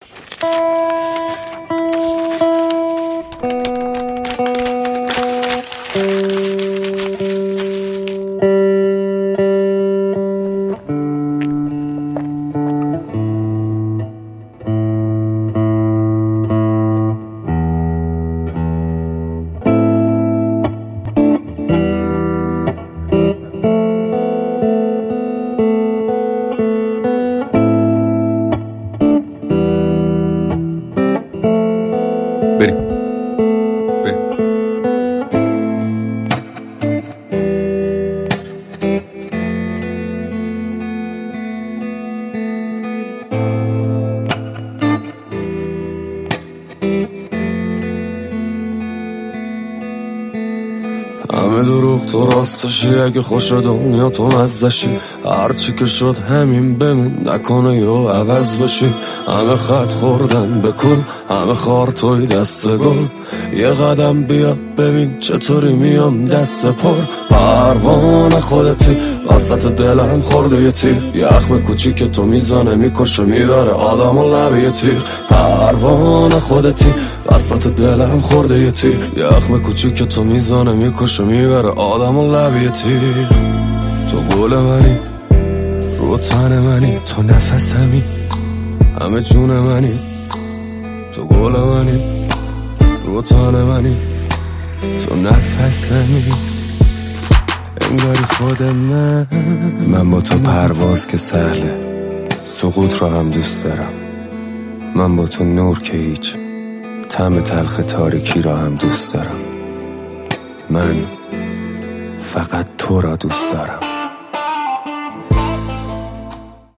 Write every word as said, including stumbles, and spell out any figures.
بریم بریم همه دروغ تو راستشی، اگه خوش دنیا تو مزدشی، هرچی که شد همین بمون، نکنه یا عوض بشی. همه خط خوردن بکن، همه خار توی دست گل، یه قدم بیا ببین چطوری میام دست پر. پروانه خودتی وسط دلم خورده یه تیر، یخم کوچی که تو میزانه میکشه میبره آدم و لبه یه تیر. پروانه خودتی وسط دلم خورده یه تیر، یخم کوچی که تو میزانه میکشه میبره آدم و لبه یه تیر. تو گل منی رو تن منی، تو نفسمی همه جون منی. تو گل منی رو تن منی، تو نفسمی انگاری خود من. من با تو پرواز که سهله، سقوط رو هم دوست دارم. من با تو نور که هیچ، طعم تلخ تاریکی را هم دوست دارم. من فقط تو را دوست دارم.